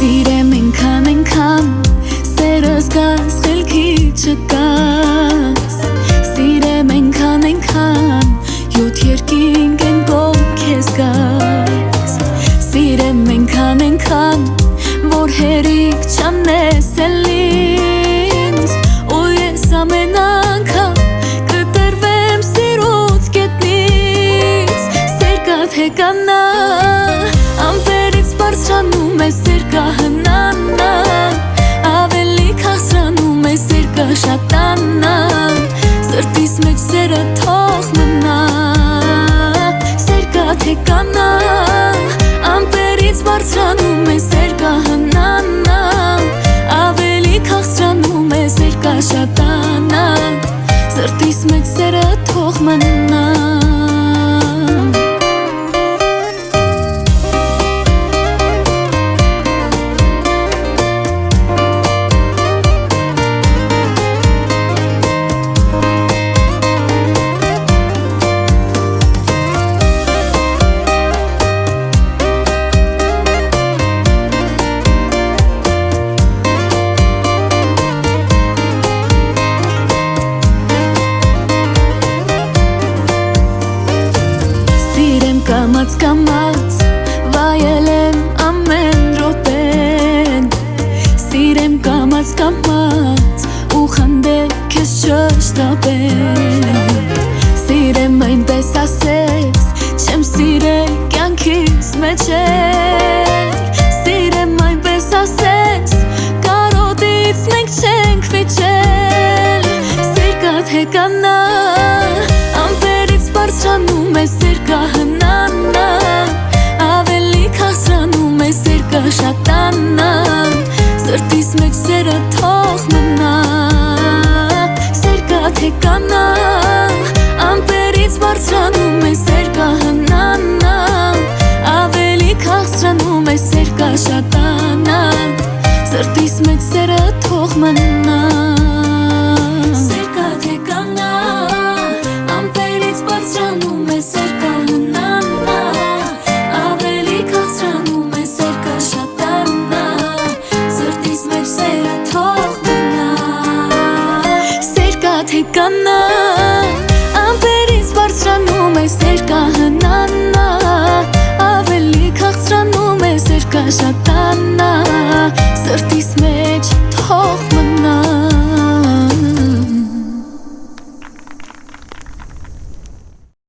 Սիրեմ ենքան սերս գաս խելքի չկաս Սիրեմ ենքան յոթ երկինք են բող քեզ գաս Սիրեմ ենքան որ հերիք չանես էլ ինձ ու ես ամեն անգամ կտրվեմ սիրուց կետնից Սերկատ հեկանա ամպերից բարձրանում է սերկահնանա Ավելի քաղցրանում է սերկա շատանա Սրտիս մեջ սերը թող մնա Սերկատ հեկանա ամպերից բարձրանում է սերկահնանա Ավելի քաղցրանում է սերկա շատանա Սրտիս մեջ սերը թող մնա Կամաց վայել եմ ամեն րոպեն Սիրեմ կամաց ու խնդել քեզ չշտապել Սիրեմ այնպես ասես չեմ սիրել կյանքիս մեջ էլ Սիրեմ այնպես ասես կարոտից մենք չենք վիճել Սերկատ հեկանա ամպերից բարձրանում է սերկահնանա Ավելի քաղցրանում է սերկա շատանա Սրտիս մեջ սերը թող մնա Սերկատ հեկանա ամպերից բարձրանում է սերկահնանա Ավելի քաղցրանում է սերկա շատանա Սրտիս մեջ